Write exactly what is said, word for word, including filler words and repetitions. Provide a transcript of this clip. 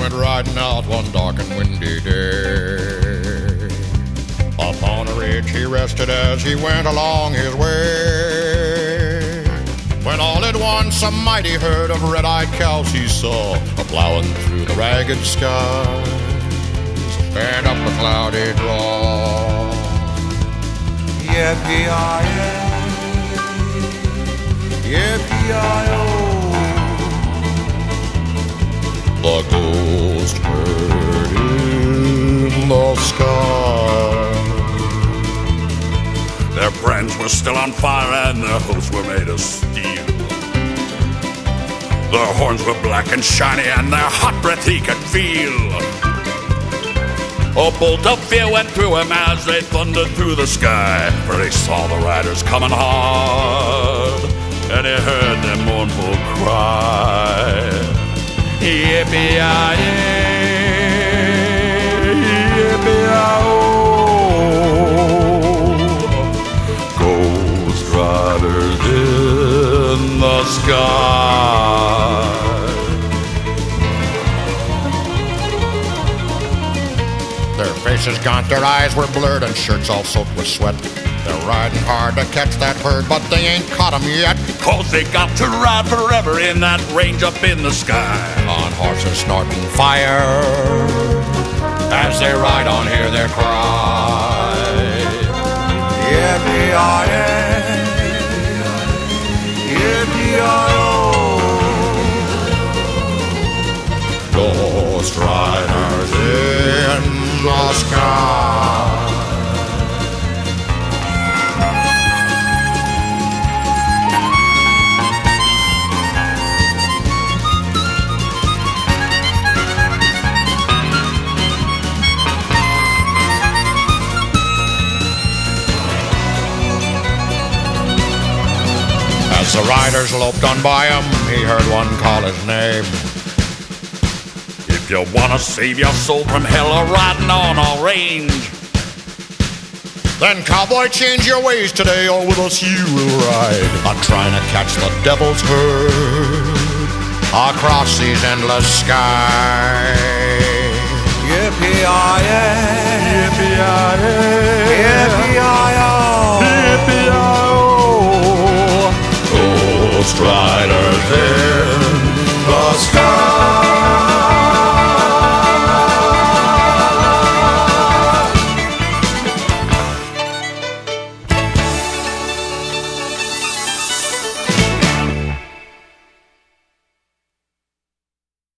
went riding out one dark and windy day. Upon a ridge he rested as he went along his way. When all at once a mighty herd of red-eyed cows he saw a-plowing through the ragged skies and up a cloudy draw. Yippee-yi-yi, yippee-yi-yo. The ghost herd in the sky. Their brands were still on fire and their hooves were made of steel. Their horns were black and shiny and their hot breath he could feel. A bolt of fear went through him as they thundered through the sky, for he saw the riders coming hard and he heard their mournful cry. Yippee-yi-yi, yippee-yi-oh. Ghost riders in the sky. Their faces gaunt, their eyes were blurred, and shirts all soaked with sweat. They're riding hard to catch that herd, but they ain't caught 'em yet. Cause they got to ride forever in that range up in the sky. On horses snorting fire, as they ride on, hear their cry. Yippee-yi-yi, yippee-yi-oh. Ghost riders in the sky. As the riders loped on by him, he heard one call his name. If you wanna save your soul from hell or riding on a range, then cowboy, change your ways today, or with us you will ride. I'm trying to catch the devil's herd across these endless skies. Yippee-yi-yi,